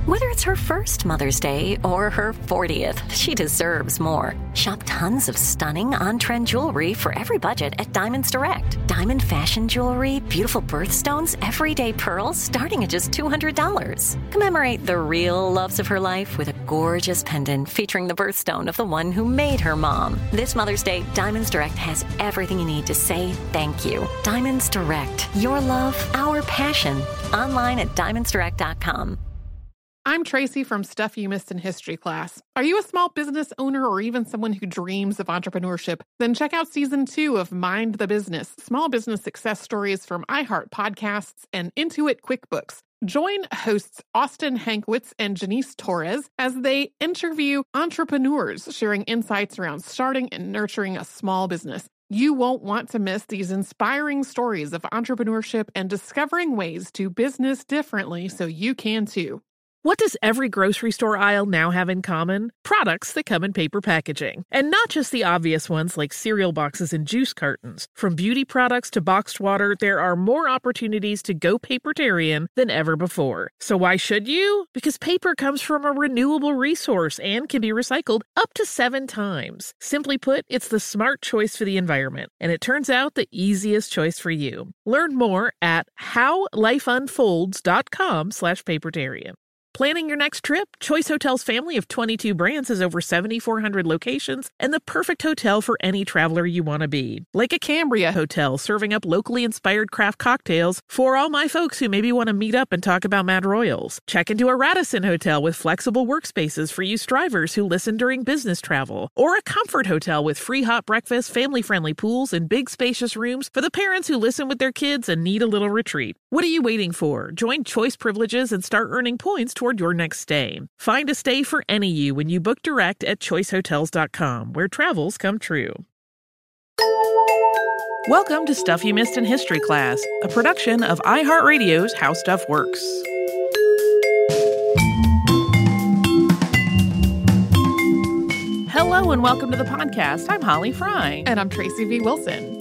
Whether it's her first Mother's Day or her 40th, she deserves more. Shop tons of stunning on-trend jewelry for every budget at Diamonds Direct. Diamond fashion jewelry, beautiful birthstones, everyday pearls starting at just $200. Commemorate the real loves of her life with a gorgeous pendant featuring the birthstone of the one who made her mom. This Mother's Day, Diamonds Direct has everything you need to say thank you. Diamonds Direct. Your love, our passion. Online at diamondsdirect.com. I'm Tracy from Stuff You Missed in History class. Are you a small business owner or even someone who dreams of entrepreneurship? Then check out Season 2 of Mind the Business, Small Business Success Stories from iHeart Podcasts and Intuit QuickBooks. Join hosts Austin Hankwitz and Janice Torres as they interview entrepreneurs sharing insights around starting and nurturing a small business. You won't want to miss these inspiring stories of entrepreneurship and discovering ways to business differently so you can too. What does every grocery store aisle now have in common? Products that come in paper packaging. And not just the obvious ones like cereal boxes and juice cartons. From beauty products to boxed water, there are more opportunities to go papertarian than ever before. So why should you? Because paper comes from a renewable resource and can be recycled up to 7 times. Simply put, it's the smart choice for the environment. And it turns out the easiest choice for you. Learn more at howlifeunfolds.com/papertarian. Planning your next trip? Choice Hotels' family of 22 brands has over 7,400 locations and the perfect hotel for any traveler you want to be. Like a Cambria hotel serving up locally inspired craft cocktails for all my folks who maybe want to meet up and talk about Mad Royals. Check into a Radisson hotel with flexible workspaces for you strivers who listen during business travel. Or a Comfort hotel with free hot breakfast, family-friendly pools, and big spacious rooms for the parents who listen with their kids and need a little retreat. What are you waiting for? Join Choice Privileges and start earning points toward your next stay. Find a stay for any you when you book direct at choicehotels.com, where travels come true. Welcome to Stuff You Missed in History class, a production of iHeartRadio's How Stuff Works. Hello and welcome to the podcast. I'm Holly Fry. And I'm Tracy V. Wilson.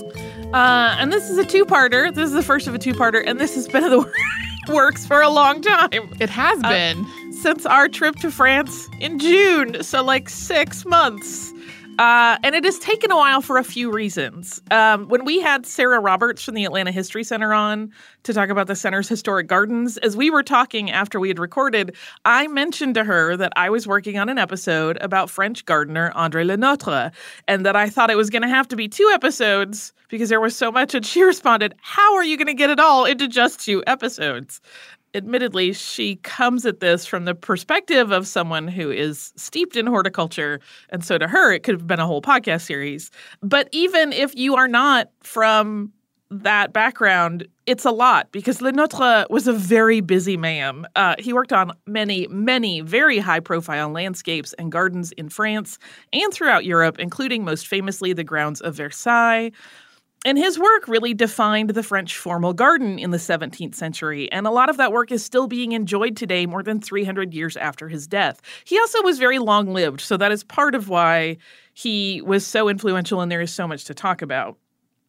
And this is a two-parter. This is the first of a two-parter, and this has been in the works for a long time. It has been. Since our trip to France in June, so like 6 months. And it has taken a while for a few reasons. When we had Sarah Roberts from the Atlanta History Center on to talk about the center's historic gardens, as we were talking after we had recorded, I mentioned to her that I was working on an episode about French gardener André Le Nôtre, and that I thought it was going to have to be 2 episodes because there was so much. And she responded, "How are you going to get it all into just 2 episodes?" Admittedly, she comes at this from the perspective of someone who is steeped in horticulture, and so to her, it could have been a whole podcast series. But even if you are not from that background, it's a lot, because Le Nôtre was a very busy man. He worked on many, many very high-profile landscapes and gardens in France and throughout Europe, including most famously the grounds of Versailles. And his work really defined the French formal garden in the 17th century, and a lot of that work is still being enjoyed today more than 300 years after his death. He also was very long-lived, so that is part of why he was so influential, and there is so much to talk about.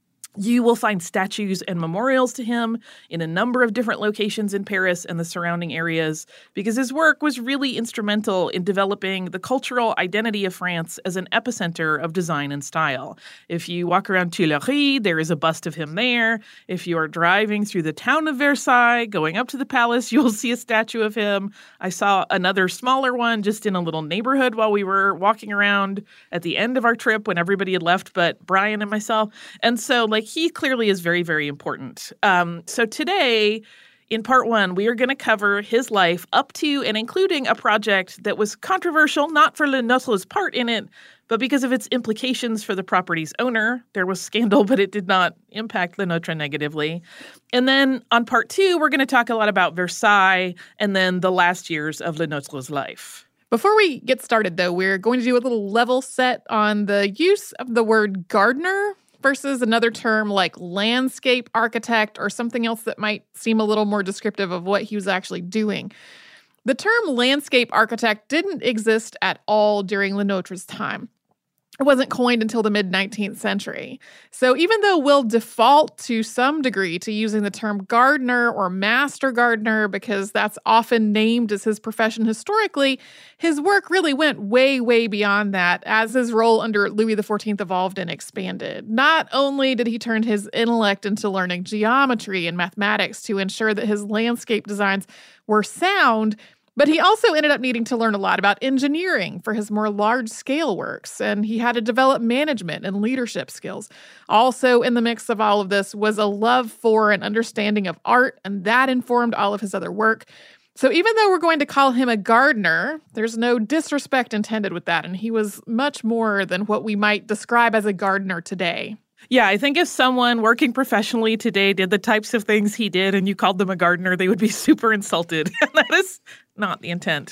You will find statues and memorials to him in a number of different locations in Paris and the surrounding areas, because his work was really instrumental in developing the cultural identity of France as an epicenter of design and style. If you walk around Tuileries, there is a bust of him there. If you are driving through the town of Versailles, going up to the palace, you'll see a statue of him. I saw another smaller one just in a little neighborhood while we were walking around at the end of our trip when everybody had left but Brian and myself. And so, he clearly is very, very important. So today, in part 1, we are going to cover his life up to and including a project that was controversial, not for Le Nôtre's part in it, but because of its implications for the property's owner. There was scandal, but it did not impact Le Nôtre negatively. And then on part 2, we're going to talk a lot about Versailles and then the last years of Le Nôtre's life. Before we get started, though, we're going to do a little level set on the use of the word gardener versus another term like landscape architect or something else that might seem a little more descriptive of what he was actually doing. The term landscape architect didn't exist at all during Le Nôtre's time. It wasn't coined until the mid-19th century. So even though we'll default to some degree to using the term gardener or master gardener because that's often named as his profession historically, his work really went way, way beyond that as his role under Louis XIV evolved and expanded. Not only did he turn his intellect into learning geometry and mathematics to ensure that his landscape designs were sound, but he also ended up needing to learn a lot about engineering for his more large-scale works, and he had to develop management and leadership skills. Also in the mix of all of this was a love for and understanding of art, and that informed all of his other work. So even though we're going to call him a gardener, there's no disrespect intended with that, and he was much more than what we might describe as a gardener today. Yeah, I think if someone working professionally today did the types of things he did and you called them a gardener, they would be super insulted. And that is not the intent.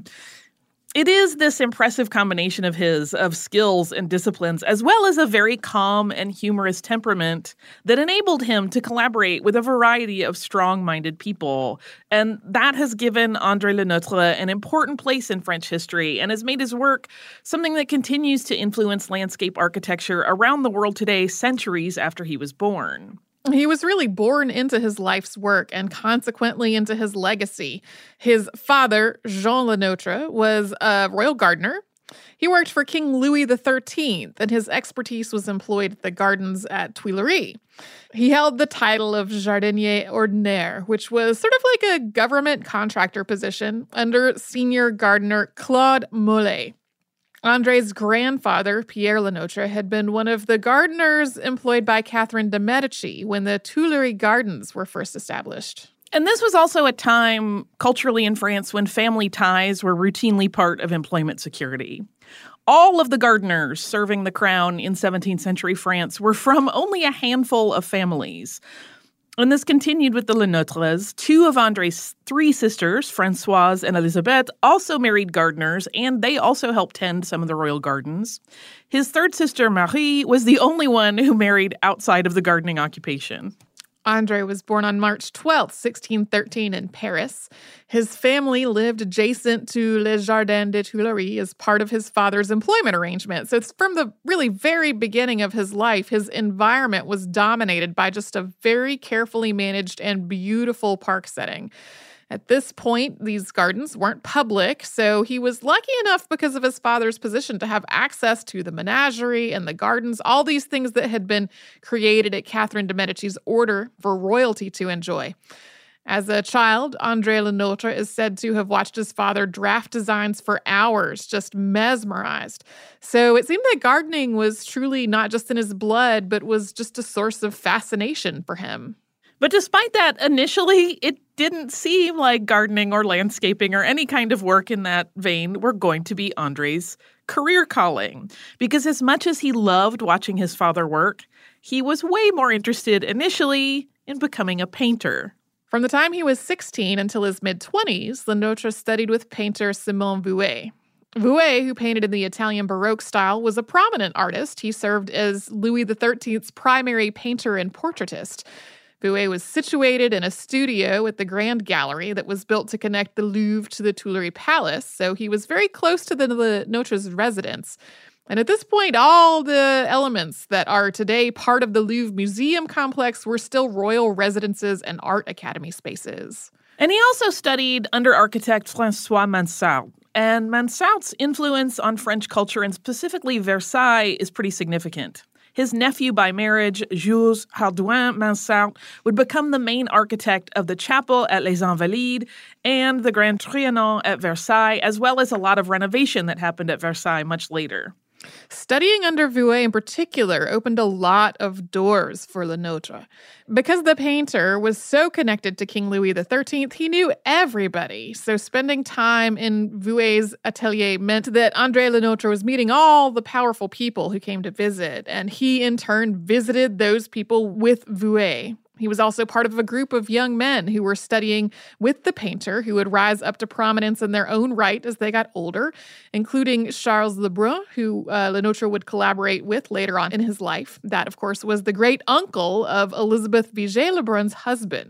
It is this impressive combination of his, of skills and disciplines, as well as a very calm and humorous temperament that enabled him to collaborate with a variety of strong-minded people. And that has given André Le Nôtre an important place in French history and has made his work something that continues to influence landscape architecture around the world today, centuries after he was born. He was really born into his life's work and consequently into his legacy. His father, Jean Le Nôtre, was a royal gardener. He worked for King Louis XIII, and his expertise was employed at the gardens at Tuileries. He held the title of jardinier ordinaire, which was sort of like a government contractor position under senior gardener Claude Molé. André's grandfather, Pierre Le Nôtre, had been one of the gardeners employed by Catherine de' Medici when the Tuileries Gardens were first established. And this was also a time culturally in France when family ties were routinely part of employment security. All of the gardeners serving the crown in 17th century France were from only a handful of families. And this continued with the Le Nôtres. Two of André's three sisters, Françoise and Elisabeth, also married gardeners, and they also helped tend some of the royal gardens. His third sister, Marie, was the only one who married outside of the gardening occupation. André was born on March 12th, 1613 in Paris. His family lived adjacent to Les Jardins des Tuileries as part of his father's employment arrangement. So it's from the really very beginning of his life, his environment was dominated by just a very carefully managed and beautiful park setting. At this point, these gardens weren't public, so he was lucky enough because of his father's position to have access to the menagerie and the gardens, all these things that had been created at Catherine de' Medici's order for royalty to enjoy. As a child, André Le Nôtre is said to have watched his father draft designs for hours, just mesmerized. So it seemed that gardening was truly not just in his blood, but was just a source of fascination for him. But despite that, initially, it didn't seem like gardening or landscaping or any kind of work in that vein were going to be André's career calling. Because as much as he loved watching his father work, he was way more interested initially in becoming a painter. From the time he was 16 until his mid-20s, Le Nôtre studied with painter Simon Vouet. Vouet, who painted in the Italian Baroque style, was a prominent artist. He served as Louis XIII's primary painter and portraitist. Vouet was situated in a studio at the Grand Gallery that was built to connect the Louvre to the Tuileries Palace, so he was very close to the Le Nôtre's residence. And at this point, all the elements that are today part of the Louvre Museum complex were still royal residences and art academy spaces. And he also studied under architect François Mansart. And Mansart's influence on French culture, and specifically Versailles, is pretty significant. His nephew by marriage, Jules Hardouin Mansart, would become the main architect of the chapel at Les Invalides and the Grand Trianon at Versailles, as well as a lot of renovation that happened at Versailles much later. Studying under Vouet in particular opened a lot of doors for Le Nôtre. Because the painter was so connected to King Louis XIII, he knew everybody. So spending time in Vouet's atelier meant that André Le Nôtre was meeting all the powerful people who came to visit, and he in turn visited those people with Vouet. He was also part of a group of young men who were studying with the painter, who would rise up to prominence in their own right as they got older, including Charles Lebrun, who Le Nôtre would collaborate with later on in his life. That, of course, was the great uncle of Elizabeth Vigée Lebrun's husband.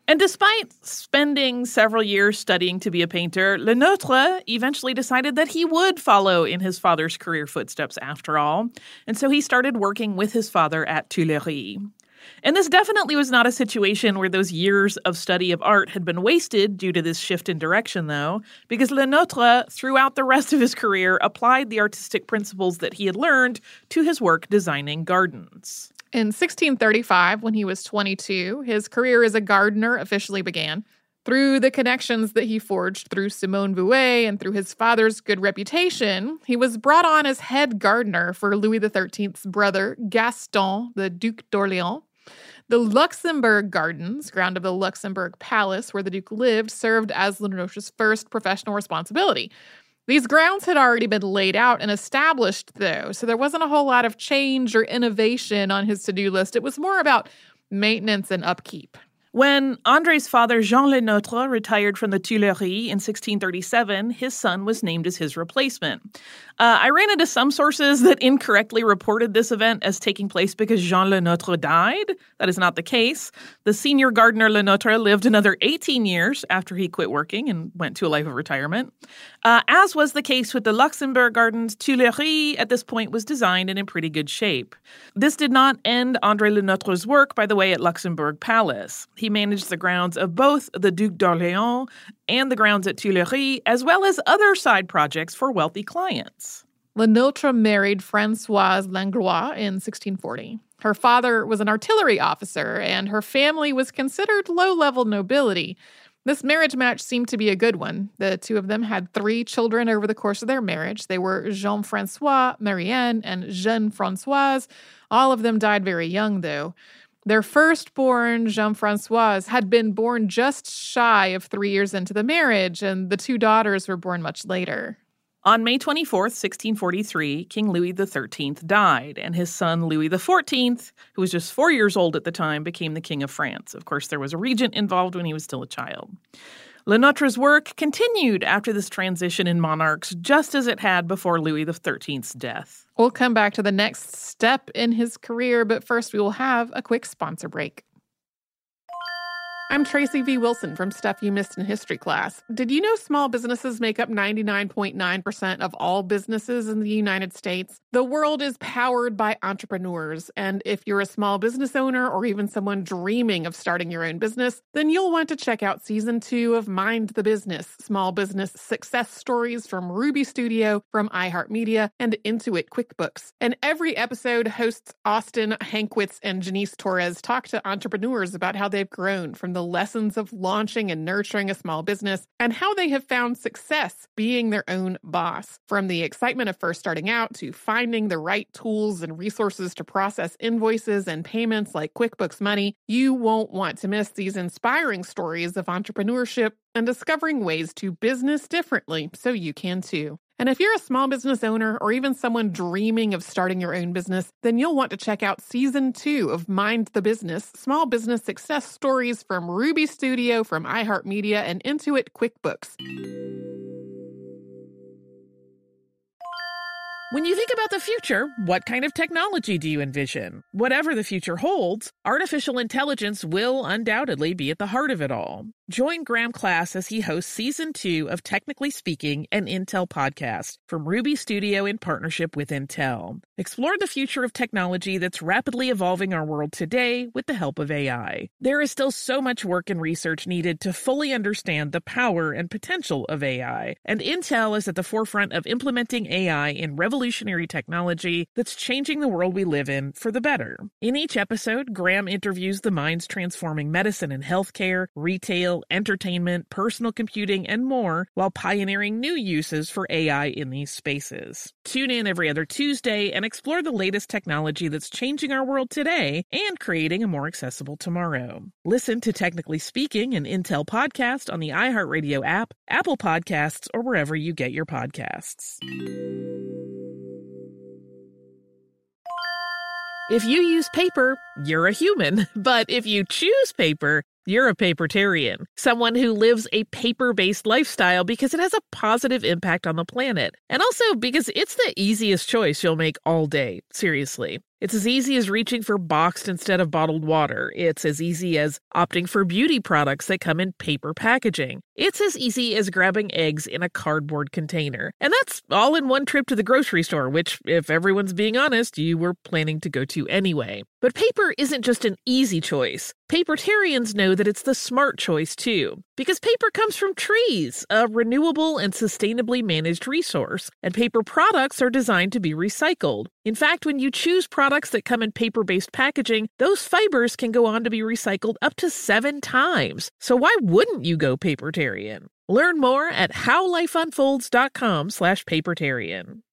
And despite spending several years studying to be a painter, Le Nôtre eventually decided that he would follow in his father's career footsteps after all. And so he started working with his father at Tuileries. And this definitely was not a situation where those years of study of art had been wasted due to this shift in direction, though, because Le Nôtre, throughout the rest of his career, applied the artistic principles that he had learned to his work designing gardens. In 1635, when he was 22, his career as a gardener officially began. Through the connections that he forged through Simone Vouet and through his father's good reputation, he was brought on as head gardener for Louis XIII's brother, Gaston, the Duc d'Orléans. The Luxembourg Gardens, ground of the Luxembourg Palace where the Duke lived, served as Le Nôtre's first professional responsibility. These grounds had already been laid out and established, though, so there wasn't a whole lot of change or innovation on his to-do list. It was more about maintenance and upkeep. When André's father, Jean Le Nôtre, retired from the Tuileries in 1637, his son was named as his replacement. I ran into some sources that incorrectly reported this event as taking place because Jean Le Nôtre died. That is not the case. The senior gardener Le Nôtre lived another 18 years after he quit working and went to a life of retirement. As was the case with the Luxembourg Gardens, Tuileries at this point was designed and in pretty good shape. This did not end André Le Nôtre's work, by the way, at Luxembourg Palace. He managed the grounds of both the Duc d'Orléans and the grounds at Tuileries, as well as other side projects for wealthy clients. Le Nôtre married Françoise Langlois in 1640. Her father was an artillery officer, and her family was considered low-level nobility. This marriage match seemed to be a good one. The two of them had 3 children over the course of their marriage. They were Jean-François, Marianne, and Jeanne-Françoise. All of them died very young, though. Their firstborn, Jean-Françoise, had been born just shy of 3 years into the marriage, and the 2 daughters were born much later. On May 24th, 1643, King Louis XIII died, and his son Louis XIV, who was just 4 years old at the time, became the King of France. Of course, there was a regent involved when he was still a child. Le Nôtre's work continued after this transition in monarchs, just as it had before Louis XIII's death. We'll come back to the next step in his career, but first we will have a quick sponsor break. I'm Tracy V. Wilson from Stuff You Missed in History class. Did you know small businesses make up 99.9% of all businesses in the United States? The world is powered by entrepreneurs, and if you're a small business owner or even someone dreaming of starting your own business, then you'll want to check out Season 2 of Mind the Business, Small Business Success Stories from Ruby Studio, from iHeartMedia, and Intuit QuickBooks. And every episode, hosts Austin Hankwitz and Janice Torres talk to entrepreneurs about how they've grown from the lessons of launching and nurturing a small business and how they have found success being their own boss. From the excitement of first starting out to finding the right tools and resources to process invoices and payments like QuickBooks Money, you won't want to miss these inspiring stories of entrepreneurship and discovering ways to business differently so you can too. And if you're a small business owner or even someone dreaming of starting your own business, then you'll want to check out Season 2 of Mind the Business, Small Business Success Stories from Ruby Studio, from iHeartMedia, and Intuit QuickBooks. When you think about the future, what kind of technology do you envision? Whatever the future holds, artificial intelligence will undoubtedly be at the heart of it all. Join Graham Class as he hosts Season 2 of Technically Speaking, an Intel podcast from Ruby Studio in partnership with Intel. Explore the future of technology that's rapidly evolving our world today with the help of AI. There is still so much work and research needed to fully understand the power and potential of AI, and Intel is at the forefront of implementing AI in revolutionary technology that's changing the world we live in for the better. In each episode, Graham interviews the minds transforming medicine and healthcare, retail, entertainment, personal computing, and more, while pioneering new uses for AI in these spaces. Tune in every other Tuesday and explore the latest technology that's changing our world today and creating a more accessible tomorrow. Listen to Technically Speaking, an Intel podcast on the iHeartRadio app, Apple Podcasts, or wherever you get your podcasts. If you use paper, you're a human. But if you choose paper, you're a papertarian, someone who lives a paper-based lifestyle because it has a positive impact on the planet. And also because it's the easiest choice you'll make all day. Seriously. It's as easy as reaching for boxed instead of bottled water. It's as easy as opting for beauty products that come in paper packaging. It's as easy as grabbing eggs in a cardboard container. And that's all in one trip to the grocery store, which, if everyone's being honest, you were planning to go to anyway. But paper isn't just an easy choice. Papertarians know that it's the smart choice, too. Because paper comes from trees, a renewable and sustainably managed resource, and paper products are designed to be recycled. In fact, when you choose products that come in paper-based packaging, those fibers can go on to be recycled up to 7 times. So why wouldn't you go papertarian? Learn more at howlifeunfolds.com/papertarian.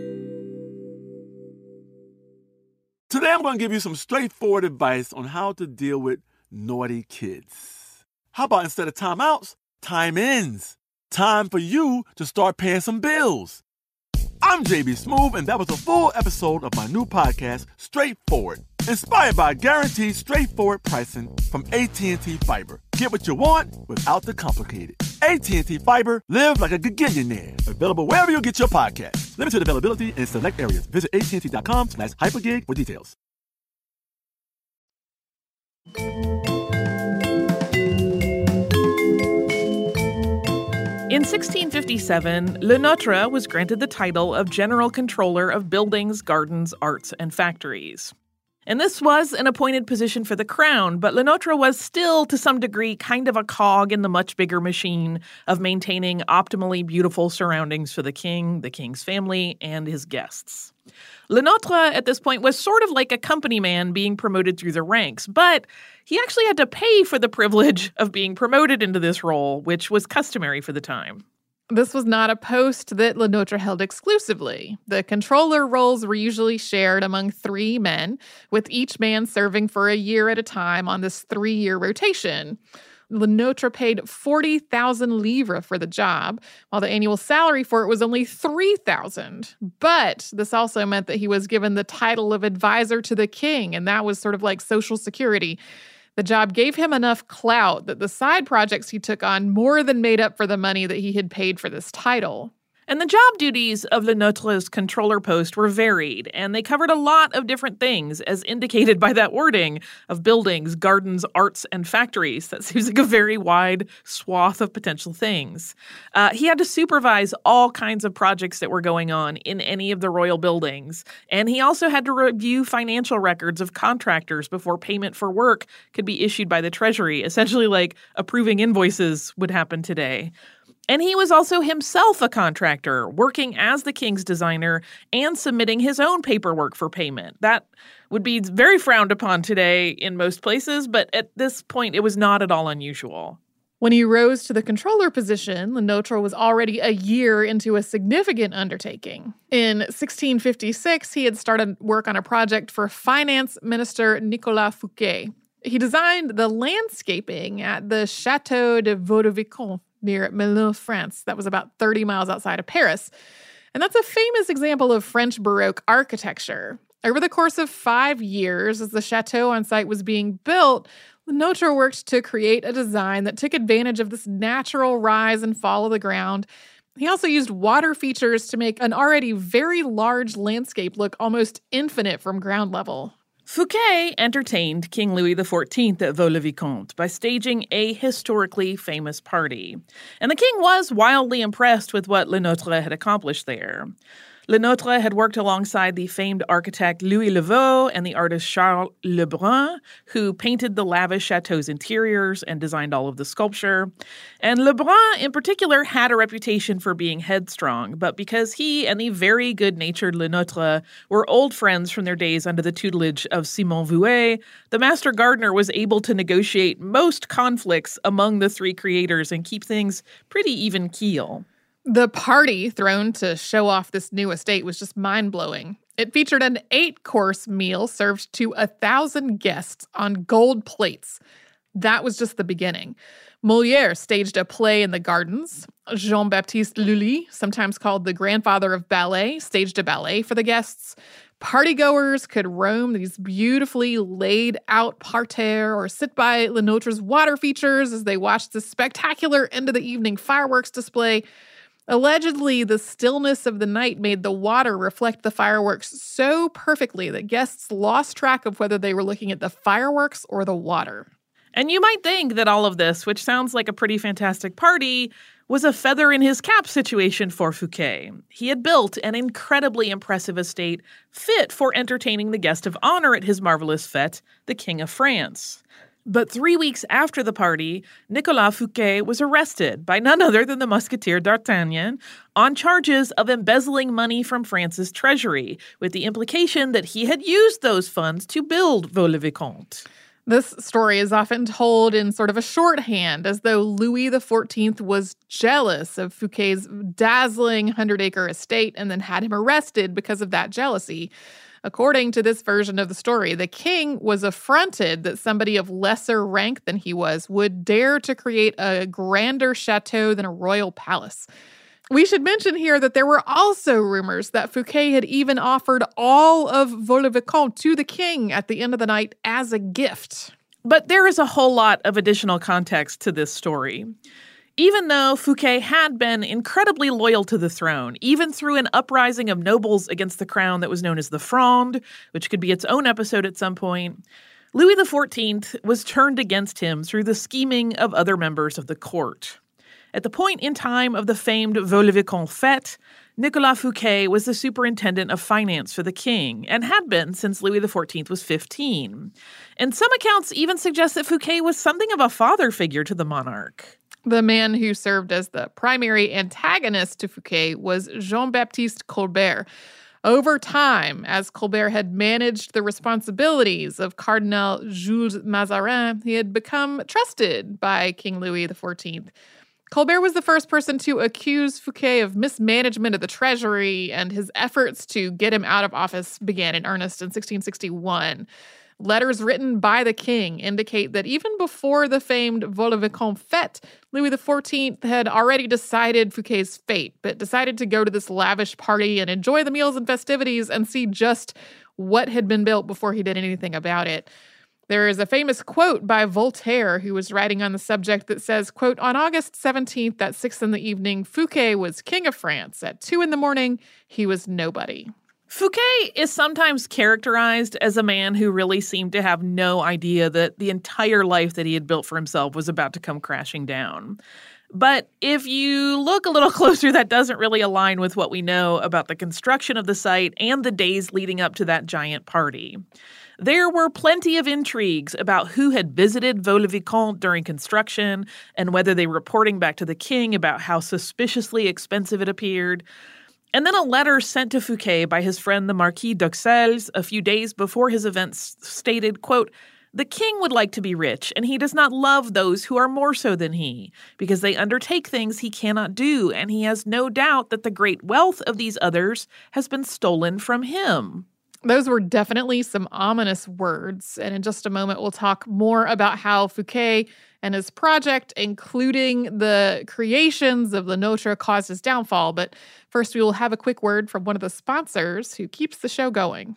Today I'm going to give you some straightforward advice on how to deal with naughty kids. How about instead of timeouts, time-ins? Time for you to start paying some bills. I'm JB Smoove, and that was a full episode of my new podcast, Straightforward, inspired by guaranteed straightforward pricing from AT&T Fiber. Get what you want without the complicated. AT&T Fiber, live like a gigillionaire. Available wherever you get your podcasts. Limited availability in select areas. Visit AT&T.com/hypergig for details. In 1657, Le Notre was granted the title of General Controller of Buildings, Gardens, Arts, and Factories. And this was an appointed position for the crown, but Le Notre was still, to some degree, kind of a cog in the much bigger machine of maintaining optimally beautiful surroundings for the king, the king's family, and his guests. Le Notre, at this point, was sort of like a company man being promoted through the ranks, but he actually had to pay for the privilege of being promoted into this role, which was customary for the time. This was not a post that Le Notre held exclusively. The controller roles were usually shared among 3 men, with each man serving for a year at a time on this 3-year rotation. Le Notre paid 40,000 livres for the job, while the annual salary for it was only 3,000. But this also meant that he was given the title of advisor to the king, and that was sort of like Social Security. The job gave him enough clout that the side projects he took on more than made up for the money that he had paid for this title. And the job duties of Le Notre's controller post were varied, and they covered a lot of different things, as indicated by that wording of buildings, gardens, arts, and factories. That seems like a very wide swath of potential things. He had to supervise all kinds of projects that were going on in any of the royal buildings, and he also had to review financial records of contractors before payment for work could be issued by the Treasury, essentially like approving invoices would happen today. And he was also himself a contractor, working as the king's designer and submitting his own paperwork for payment. That would be very frowned upon today in most places, but at this point, it was not at all unusual. When he rose to the controller position, Le Notre was already a year into a significant undertaking. In 1656, he had started work on a project for Finance Minister Nicolas Fouquet. He designed the landscaping at the Château de Vaux-le-Vicomte near Melun, France. That was about 30 miles outside of Paris. And that's a famous example of French Baroque architecture. Over the course of 5 years, as the chateau on site was being built, Le Notre worked to create a design that took advantage of this natural rise and fall of the ground. He also used water features to make an already very large landscape look almost infinite from ground level. Fouquet entertained King Louis XIV at Vaux-le-Vicomte by staging a historically famous party. And the king was wildly impressed with what Le Notre had accomplished there. Le Notre had worked alongside the famed architect Louis Levaux and the artist Charles Lebrun, who painted the lavish chateau's interiors and designed all of the sculpture. And Lebrun, in particular, had a reputation for being headstrong, but because he and the very good-natured Le Notre were old friends from their days under the tutelage of Simon Vouet, the master gardener was able to negotiate most conflicts among the 3 creators and keep things pretty even keel. The party thrown to show off this new estate was just mind-blowing. It featured an 8-course meal served to 1,000 guests on gold plates. That was just the beginning. Molière staged a play in the gardens. Jean-Baptiste Lully, sometimes called the grandfather of ballet, staged a ballet for the guests. Partygoers could roam these beautifully laid-out parterres or sit by Le Notre's water features as they watched the spectacular end-of-the-evening fireworks display. Allegedly, the stillness of the night made the water reflect the fireworks so perfectly that guests lost track of whether they were looking at the fireworks or the water. And you might think that all of this, which sounds like a pretty fantastic party, was a feather in his cap situation for Fouquet. He had built an incredibly impressive estate fit for entertaining the guest of honor at his marvelous fete, the King of France. But 3 weeks after the party, Nicolas Fouquet was arrested by none other than the musketeer D'Artagnan on charges of embezzling money from France's treasury, with the implication that he had used those funds to build Vaux-le-Vicomte. This story is often told in sort of a shorthand, as though Louis XIV was jealous of Fouquet's dazzling 100-acre estate and then had him arrested because of that jealousy. According to this version of the story, the king was affronted that somebody of lesser rank than he was would dare to create a grander chateau than a royal palace. We should mention here that there were also rumors that Fouquet had even offered all of Vaux-le-Vicomte to the king at the end of the night as a gift. But there is a whole lot of additional context to this story. Even though Fouquet had been incredibly loyal to the throne, even through an uprising of nobles against the crown that was known as the Fronde, which could be its own episode at some point, Louis XIV was turned against him through the scheming of other members of the court. At the point in time of the famed Vaux-le-Vicomte fête, Nicolas Fouquet was the superintendent of finance for the king and had been since Louis XIV was 15. And some accounts even suggest that Fouquet was something of a father figure to the monarch. The man who served as the primary antagonist to Fouquet was Jean-Baptiste Colbert. Over time, as Colbert had managed the responsibilities of Cardinal Jules Mazarin, he had become trusted by King Louis XIV. Colbert was the first person to accuse Fouquet of mismanagement of the treasury, and his efforts to get him out of office began in earnest in 1661. Letters written by the king indicate that even before the famed Vaux-le-Vicomte fête, Louis XIV had already decided Fouquet's fate, but decided to go to this lavish party and enjoy the meals and festivities and see just what had been built before he did anything about it. There is a famous quote by Voltaire, who was writing on the subject, that says, quote, "On August 17th at 6 p.m, Fouquet was king of France. At 2 a.m, he was nobody." Fouquet is sometimes characterized as a man who really seemed to have no idea that the entire life that he had built for himself was about to come crashing down. But if you look a little closer, that doesn't really align with what we know about the construction of the site and the days leading up to that giant party. There were plenty of intrigues about who had visited Vaux-le-Vicomte during construction and whether they were reporting back to the king about how suspiciously expensive it appeared. And then a letter sent to Fouquet by his friend the Marquis d'Auxelles a few days before his events stated, quote, "The king would like to be rich, and he does not love those who are more so than he, because they undertake things he cannot do, and he has no doubt that the great wealth of these others has been stolen from him." Those were definitely some ominous words, and in just a moment we'll talk more about how Fouquet and his project, including the creations of Le Nôtre, caused his downfall. But first we will have a quick word from one of the sponsors who keeps the show going.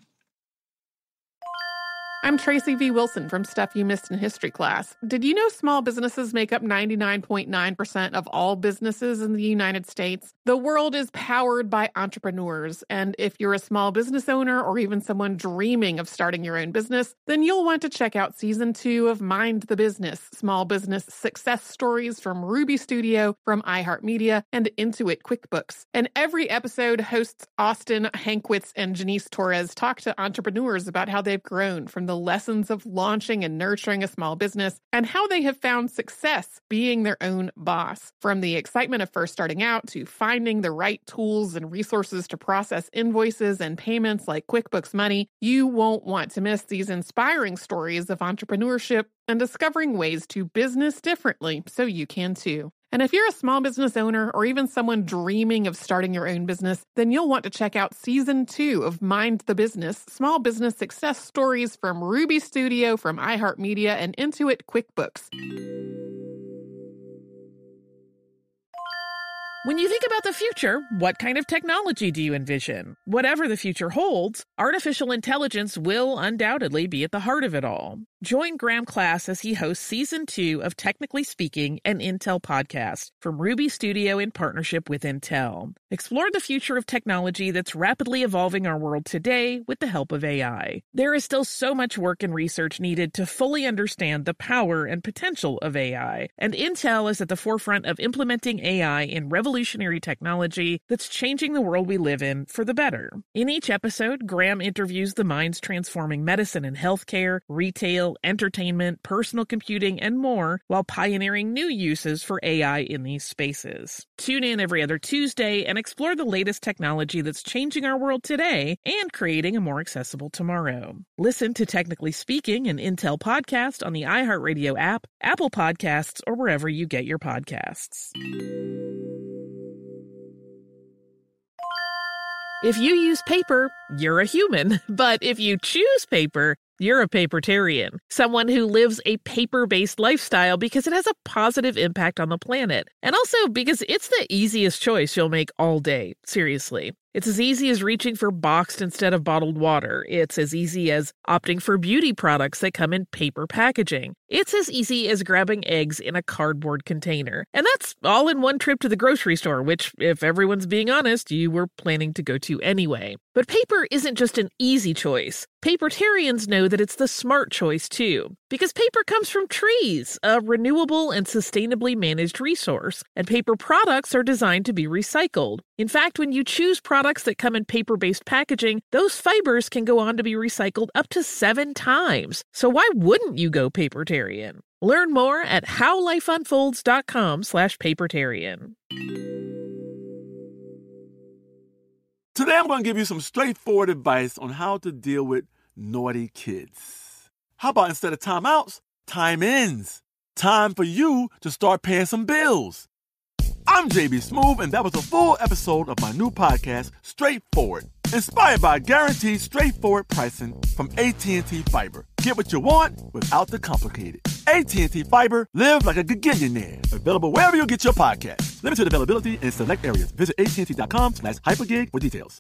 I'm Tracy V. Wilson from Stuff You Missed in History Class. Did you know small businesses make up 99.9% of all businesses in the United States? The world is powered by entrepreneurs, and if you're a small business owner or even someone dreaming of starting your own business, then you'll want to check out Season 2 of Mind the Business, Small Business Success Stories from Ruby Studio, from iHeartMedia, and Intuit QuickBooks. And every episode, hosts Austin Hankwitz and Janice Torres talk to entrepreneurs about how they've grown from the lessons of launching and nurturing a small business and how they have found success being their own boss. From the excitement of first starting out to finding the right tools and resources to process invoices and payments like QuickBooks Money, you won't want to miss these inspiring stories of entrepreneurship and discovering ways to business differently so you can too. And if you're a small business owner or even someone dreaming of starting your own business, then you'll want to check out Season 2 of Mind the Business, Small Business Success Stories from Ruby Studio, from iHeartMedia, and Intuit QuickBooks. When you think about the future, what kind of technology do you envision? Whatever the future holds, artificial intelligence will undoubtedly be at the heart of it all. Join Graham Class as he hosts Season 2 of Technically Speaking, an Intel podcast from Ruby Studio in partnership with Intel. Explore the future of technology that's rapidly evolving our world today with the help of AI. There is still so much work and research needed to fully understand the power and potential of AI, and Intel is at the forefront of implementing AI in revolutionary technology that's changing the world we live in for the better. In each episode, Graham interviews the minds transforming medicine and healthcare, retail, entertainment, personal computing, and more, while pioneering new uses for AI in these spaces. Tune in every other Tuesday and explore the latest technology that's changing our world today and creating a more accessible tomorrow. Listen to Technically Speaking, an Intel podcast on the iHeartRadio app, Apple Podcasts, or wherever you get your podcasts. If you use paper, you're a human. But if you choose paper, you're a papertarian, someone who lives a paper-based lifestyle because it has a positive impact on the planet. And also because it's the easiest choice you'll make all day, seriously. It's as easy as reaching for boxed instead of bottled water. It's as easy as opting for beauty products that come in paper packaging. It's as easy as grabbing eggs in a cardboard container. And that's all in one trip to the grocery store, which, if everyone's being honest, you were planning to go to anyway. But paper isn't just an easy choice. Papertarians know that it's the smart choice, too. Because paper comes from trees, a renewable and sustainably managed resource. And paper products are designed to be recycled. In fact, when you choose products that come in paper-based packaging, those fibers can go on to be recycled up to 7 times. So why wouldn't you go papertarian? Learn more at howlifeunfolds.com/papertarian. Today I'm going to give you some straightforward advice on how to deal with naughty kids. How about instead of timeouts, time-ins? Time for you to start paying some bills. I'm JB Smoove, and that was a full episode of my new podcast, Straightforward, inspired by guaranteed straightforward pricing from AT&T Fiber. Get what you want without the complicated. AT&T Fiber, live like a gigillionaire. Available wherever you get your podcasts. Limited availability in select areas. Visit AT&T.com/hypergig for details.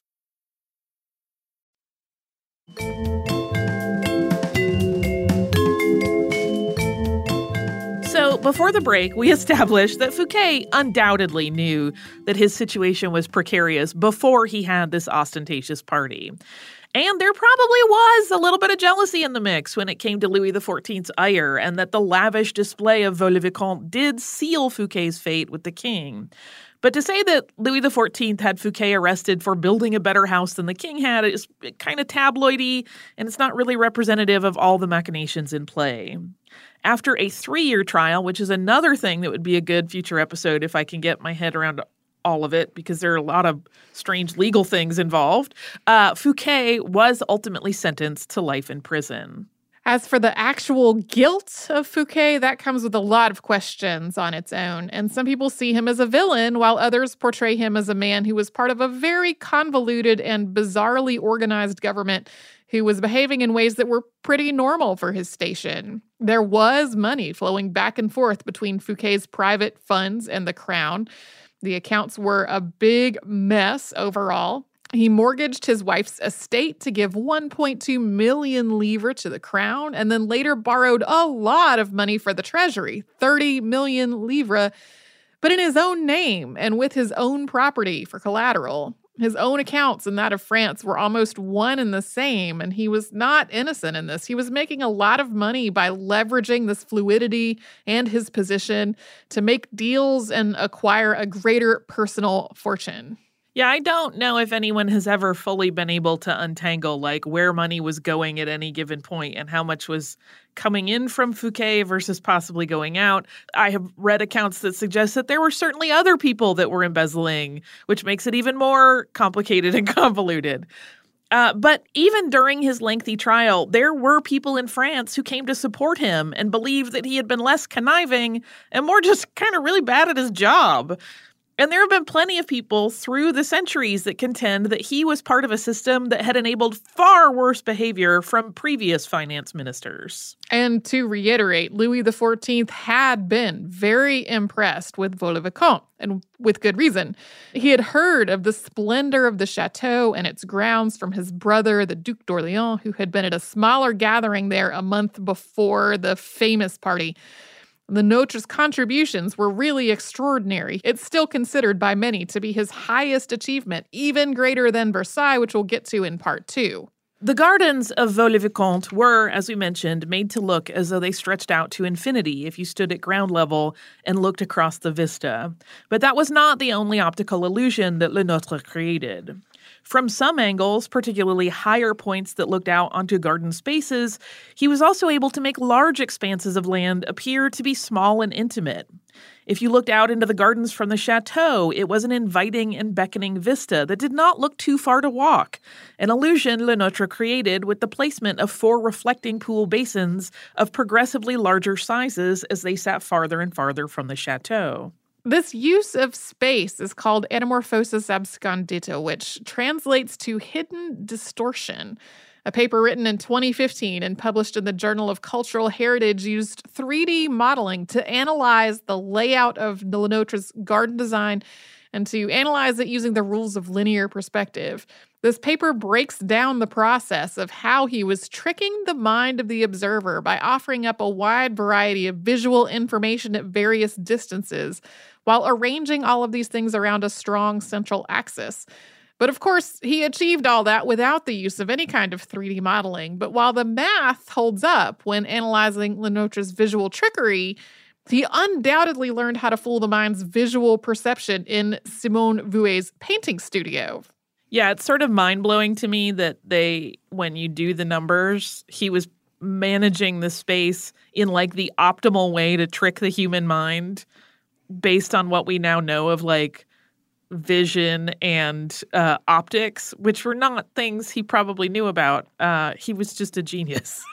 So before the break, we established that Fouquet undoubtedly knew that his situation was precarious before he had this ostentatious party. And there probably was a little bit of jealousy in the mix when it came to Louis XIV's ire, and that the lavish display of Vaux-le-Vicomte did seal Fouquet's fate with the king. But to say that Louis XIV had Fouquet arrested for building a better house than the king had is kind of tabloidy, and it's not really representative of all the machinations in play. After a 3-year trial, which is another thing that would be a good future episode if I can get my head around all of it, because there are a lot of strange legal things involved, Fouquet was ultimately sentenced to life in prison. As for the actual guilt of Fouquet, that comes with a lot of questions on its own. And some people see him as a villain, while others portray him as a man who was part of a very convoluted and bizarrely organized government who was behaving in ways that were pretty normal for his station. There was money flowing back and forth between Fouquet's private funds and the crown. The accounts were a big mess overall. He mortgaged his wife's estate to give 1.2 million livres to the crown, and then later borrowed a lot of money for the treasury, 30 million livres, but in his own name and with his own property for collateral. His own accounts and that of France were almost one and the same, and he was not innocent in this. He was making a lot of money by leveraging this fluidity and his position to make deals and acquire a greater personal fortune. Yeah, I don't know if anyone has ever fully been able to untangle like where money was going at any given point and how much was coming in from Fouquet versus possibly going out. I have read accounts that suggest that there were certainly other people that were embezzling, which makes it even more complicated and convoluted. But even during his lengthy trial, there were people in France who came to support him and believed that he had been less conniving and more just kind of really bad at his job. And there have been plenty of people through the centuries that contend that he was part of a system that had enabled far worse behavior from previous finance ministers. And to reiterate, Louis XIV had been very impressed with Vaux-le-Vicomte, and with good reason. He had heard of the splendor of the chateau and its grounds from his brother, the Duc d'Orléans, who had been at a smaller gathering there a month before the famous party. Le Nôtre's contributions were really extraordinary. It's still considered by many to be his highest achievement, even greater than Versailles, which we'll get to in part 2. The gardens of Vaux-le-Vicomte were, as we mentioned, made to look as though they stretched out to infinity if you stood at ground level and looked across the vista. But that was not the only optical illusion that Le Nôtre created. From some angles, particularly higher points that looked out onto garden spaces, he was also able to make large expanses of land appear to be small and intimate. If you looked out into the gardens from the chateau, it was an inviting and beckoning vista that did not look too far to walk, an illusion Le Nôtre created with the placement of 4 reflecting pool basins of progressively larger sizes as they sat farther and farther from the chateau. This use of space is called anamorphosis abscondita, which translates to hidden distortion. A paper written in 2015 and published in the Journal of Cultural Heritage used 3D modeling to analyze the layout of Le Nôtre's garden design and to analyze it using the rules of linear perspective. This paper breaks down the process of how he was tricking the mind of the observer by offering up a wide variety of visual information at various distances, while arranging all of these things around a strong central axis. But of course, he achieved all that without the use of any kind of 3D modeling. But while the math holds up when analyzing Le Nôtre's visual trickery, he undoubtedly learned how to fool the mind's visual perception in Simone Vouet's painting studio. Yeah, it's sort of mind-blowing to me that when you do the numbers, he was managing the space in like the optimal way to trick the human mind based on what we now know of like vision and optics, which were not things he probably knew about. He was just a genius.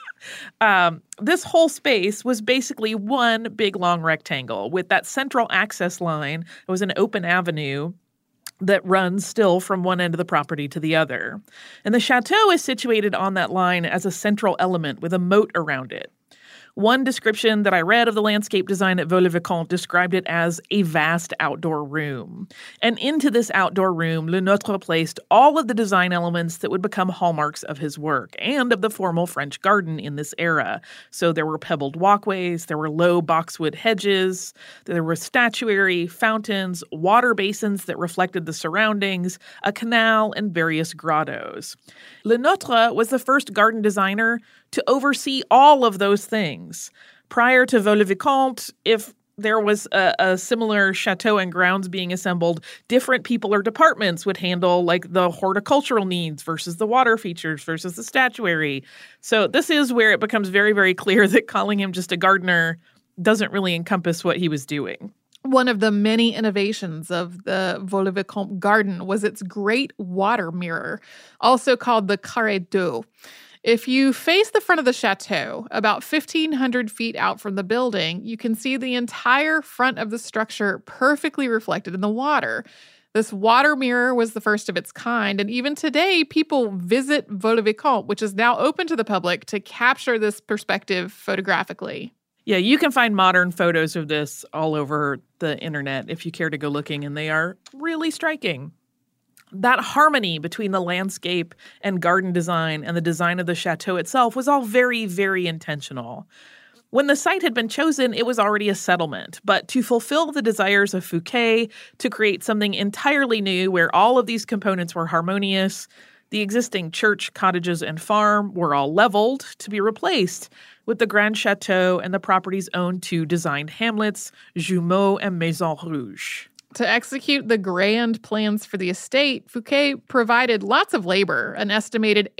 This whole space was basically one big long rectangle with that central access line. It was an open avenue that runs still from one end of the property to the other. And the chateau is situated on that line as a central element with a moat around it. One description that I read of the landscape design at Vaux-le-Vicomte described it as a vast outdoor room. And into this outdoor room, Le Nôtre placed all of the design elements that would become hallmarks of his work and of the formal French garden in this era. So there were pebbled walkways, there were low boxwood hedges, there were statuary, fountains, water basins that reflected the surroundings, a canal, and various grottos. Le Nôtre was the first garden designer to oversee all of those things. Prior to Vaux-le-Vicomte, if there was a similar chateau and grounds being assembled, different people or departments would handle like the horticultural needs versus the water features versus the statuary. So this is where it becomes very, very clear that calling him just a gardener doesn't really encompass what he was doing. One of the many innovations of the Vaux-le-Vicomte garden was its great water mirror, also called the carré d'eau. If you face the front of the chateau, about 1,500 feet out from the building, you can see the entire front of the structure perfectly reflected in the water. This water mirror was the first of its kind, and even today, people visit Vaux-le-Vicomte, which is now open to the public, to capture this perspective photographically. Yeah, you can find modern photos of this all over the internet if you care to go looking, and they are really striking. That harmony between the landscape and garden design and the design of the chateau itself was all very, very intentional. When the site had been chosen, it was already a settlement, but to fulfill the desires of Fouquet to create something entirely new where all of these components were harmonious, the existing church, cottages, and farm were all leveled to be replaced with the Grand Chateau and the property's own 2 designed hamlets, Jumeaux and Maison Rouge. To execute the grand plans for the estate, Fouquet provided lots of labor. An estimated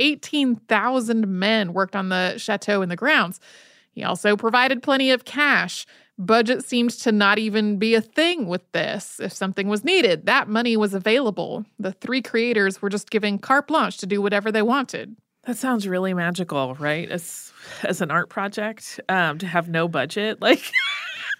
18,000 men worked on the chateau and the grounds. He also provided plenty of cash. Budget seemed to not even be a thing with this. If something was needed, that money was available. The 3 creators were just given carte blanche to do whatever they wanted. That sounds really magical, right? As an art project, to have no budget, like...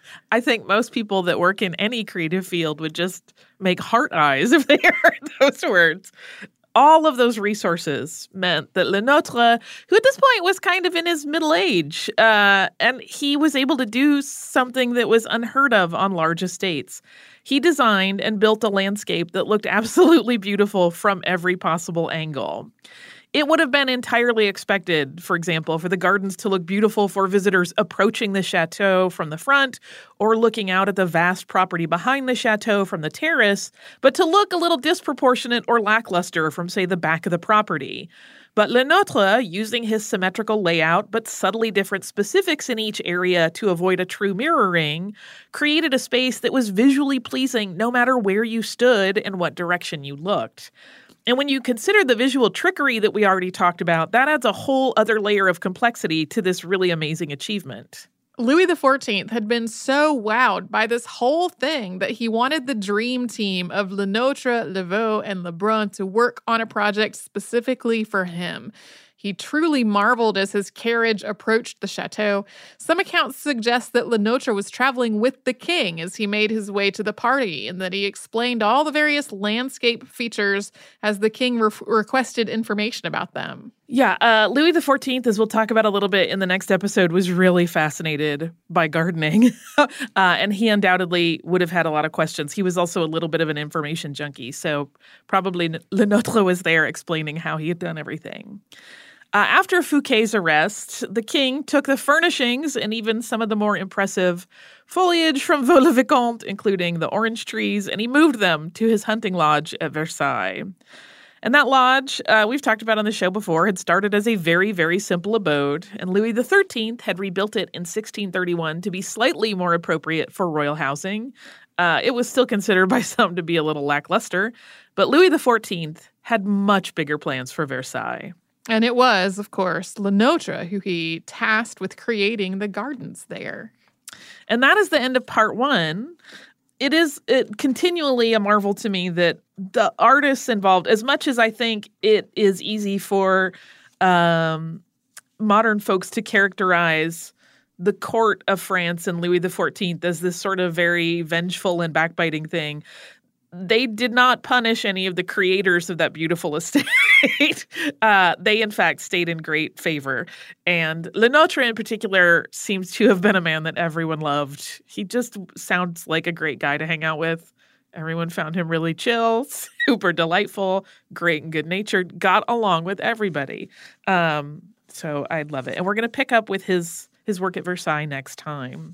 I think most people that work in any creative field would just make heart eyes if they heard those words. All of those resources meant that Le Nôtre, who at this point was kind of in his middle age, and he was able to do something that was unheard of on large estates. He designed and built a landscape that looked absolutely beautiful from every possible angle. It would have been entirely expected, for example, for the gardens to look beautiful for visitors approaching the chateau from the front or looking out at the vast property behind the chateau from the terrace, but to look a little disproportionate or lackluster from, say, the back of the property. But Le Nôtre, using his symmetrical layout but subtly different specifics in each area to avoid a true mirroring, created a space that was visually pleasing no matter where you stood and what direction you looked. And when you consider the visual trickery that we already talked about, that adds a whole other layer of complexity to this really amazing achievement. Louis XIV had been so wowed by this whole thing that he wanted the dream team of Le Nôtre, Le Vau, and Lebrun to work on a project specifically for him. He truly marveled as his carriage approached the chateau. Some accounts suggest that Le Nôtre was traveling with the king as he made his way to the party, and that he explained all the various landscape features as the king requested information about them. Yeah, Louis XIV, as we'll talk about a little bit in the next episode, was really fascinated by gardening, and he undoubtedly would have had a lot of questions. He was also a little bit of an information junkie, so probably Le Nôtre was there explaining how he had done everything. After Fouquet's arrest, the king took the furnishings and even some of the more impressive foliage from Vaux-le-Vicomte, including the orange trees, and he moved them to his hunting lodge at Versailles. And that lodge, we've talked about on the show before, had started as a very, very simple abode, and Louis XIII had rebuilt it in 1631 to be slightly more appropriate for royal housing. It was still considered by some to be a little lackluster, but Louis XIV had much bigger plans for Versailles. And it was, of course, Le Nôtre who he tasked with creating the gardens there. And that is the end of part one. It is continually a marvel to me that the artists involved, as much as I think it is easy for modern folks to characterize the court of France and Louis XIV as this sort of very vengeful and backbiting thing, they did not punish any of the creators of that beautiful estate. They, in fact, stayed in great favor. And Le Nôtre, in particular, seems to have been a man that everyone loved. He just sounds like a great guy to hang out with. Everyone found him really chill, super delightful, great and good-natured, got along with everybody. So I'd love it. And we're going to pick up with his work at Versailles next time.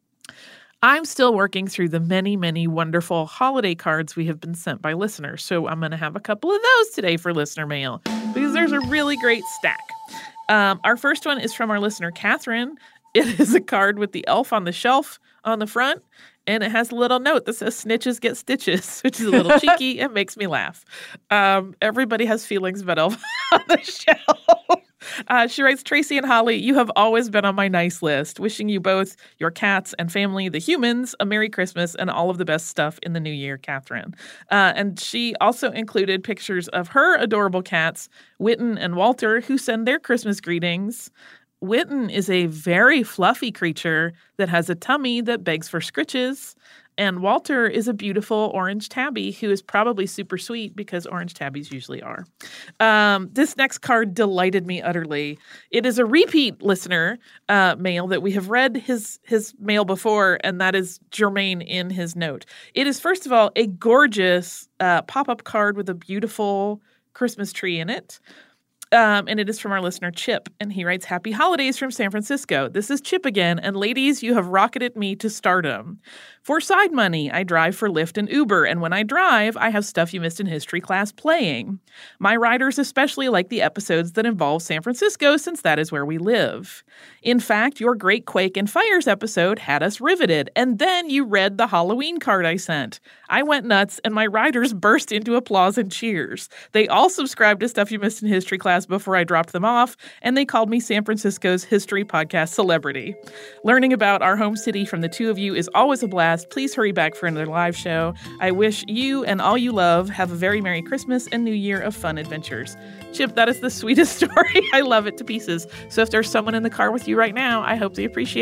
I'm still working through the many, many wonderful holiday cards we have been sent by listeners. So I'm going to have a couple of those today for listener mail because there's a really great stack. Our first one is from our listener, Catherine. It is a card with the elf on the shelf on the front, and it has a little note that says snitches get stitches, which is a little cheeky. It makes me laugh. Everybody has feelings about elf on the shelf. She writes, Tracy and Holly, you have always been on my nice list. Wishing you both, your cats and family, the humans, a Merry Christmas and all of the best stuff in the new year, Catherine. And she also included pictures of her adorable cats, Witten and Walter, who send their Christmas greetings. Witten is a very fluffy creature that has a tummy that begs for scritches. And Walter is a beautiful orange tabby who is probably super sweet because orange tabbies usually are. This next card delighted me utterly. It is a repeat listener mail that we have read his mail before, and that is Jermaine in his note. It is, first of all, a gorgeous pop-up card with a beautiful Christmas tree in it. And it is from our listener, Chip. And he writes, Happy Holidays from San Francisco. This is Chip again. And ladies, you have rocketed me to stardom. For side money, I drive for Lyft and Uber. And when I drive, I have Stuff You Missed in History class playing. My riders especially like the episodes that involve San Francisco, since that is where we live. In fact, your Great Quake and Fires episode had us riveted. And then you read the Halloween card I sent. I went nuts, and my riders burst into applause and cheers. They all subscribed to Stuff You Missed in History class before I dropped them off, and they called me San Francisco's history podcast celebrity. Learning about our home city from the two of you is always a blast. Please hurry back for another live show. I wish you and all you love have a very Merry Christmas and New Year of fun adventures. Chip, that is the sweetest story. I love it to pieces. So if there's someone in the car with you right now, I hope they appreciate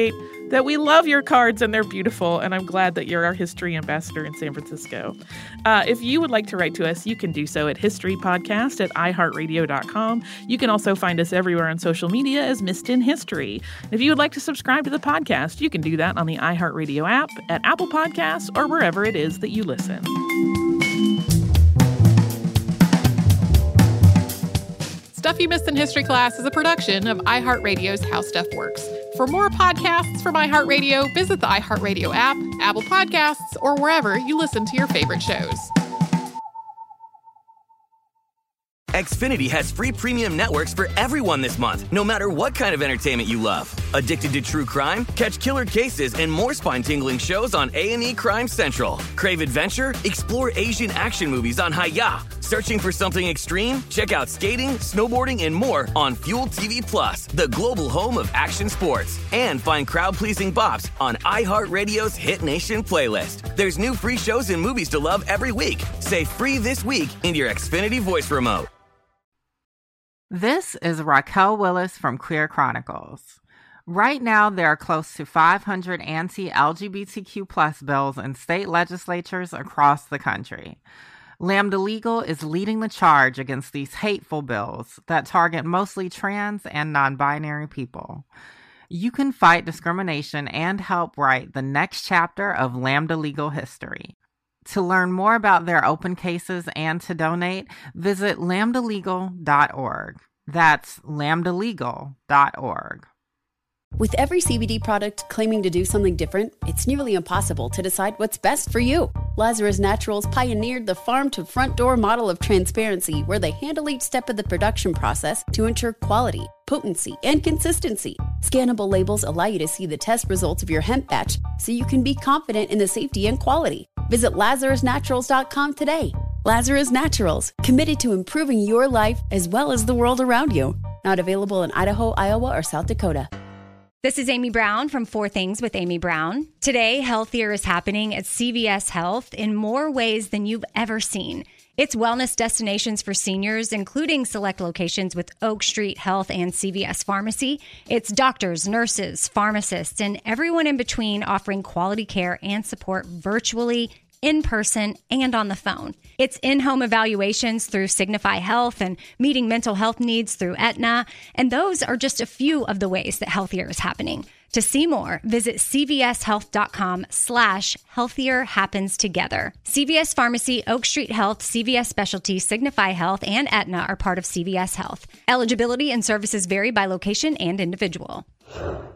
that we love your cards and they're beautiful, and I'm glad that you're our history ambassador in San Francisco. If you would like to write to us, you can do so at historypodcast@iheartradio.com. You can also find us everywhere on social media as Missed in History. If you would like to subscribe to the podcast, you can do that on the iHeartRadio app, at Apple Podcasts, or wherever it is that you listen. Stuff You Missed in History Class is a production of iHeartRadio's How Stuff Works. For more podcasts from iHeartRadio, visit the iHeartRadio app, Apple Podcasts, or wherever you listen to your favorite shows. Xfinity has free premium networks for everyone this month, no matter what kind of entertainment you love. Addicted to true crime? Catch killer cases and more spine-tingling shows on A&E Crime Central. Crave adventure? Explore Asian action movies on Hi-Ya. Searching for something extreme? Check out skating, snowboarding, and more on Fuel TV Plus, the global home of action sports. And find crowd-pleasing bops on iHeartRadio's Hit Nation playlist. There's new free shows and movies to love every week. Say free this week in your Xfinity voice remote. This is Raquel Willis from Queer Chronicles. Right now, there are close to 500 anti-LGBTQ+ bills in state legislatures across the country. Lambda Legal is leading the charge against these hateful bills that target mostly trans and non-binary people. You can fight discrimination and help write the next chapter of Lambda Legal history. To learn more about their open cases and to donate, visit lambdalegal.org. That's lambdalegal.org. With every CBD product claiming to do something different, it's nearly impossible to decide what's best for you. Lazarus Naturals pioneered the farm-to-front-door model of transparency, where they handle each step of the production process to ensure quality, potency, and consistency. Scannable labels allow you to see the test results of your hemp batch, so you can be confident in the safety and quality. Visit LazarusNaturals.com today. Lazarus Naturals, committed to improving your life as well as the world around you. Not available in Idaho, Iowa, or South Dakota. This is Amy Brown from 4 Things with Amy Brown. Today, Healthier is happening at CVS Health in more ways than you've ever seen. It's wellness destinations for seniors, including select locations with Oak Street Health and CVS Pharmacy. It's doctors, nurses, pharmacists, and everyone in between offering quality care and support virtually, in person, and on the phone. It's in-home evaluations through Signify Health and meeting mental health needs through Aetna. And those are just a few of the ways that Healthier is happening. To see more, visit cvshealth.com/healthier happens together. CVS Pharmacy, Oak Street Health, CVS Specialty, Signify Health, and Aetna are part of CVS Health. Eligibility and services vary by location and individual.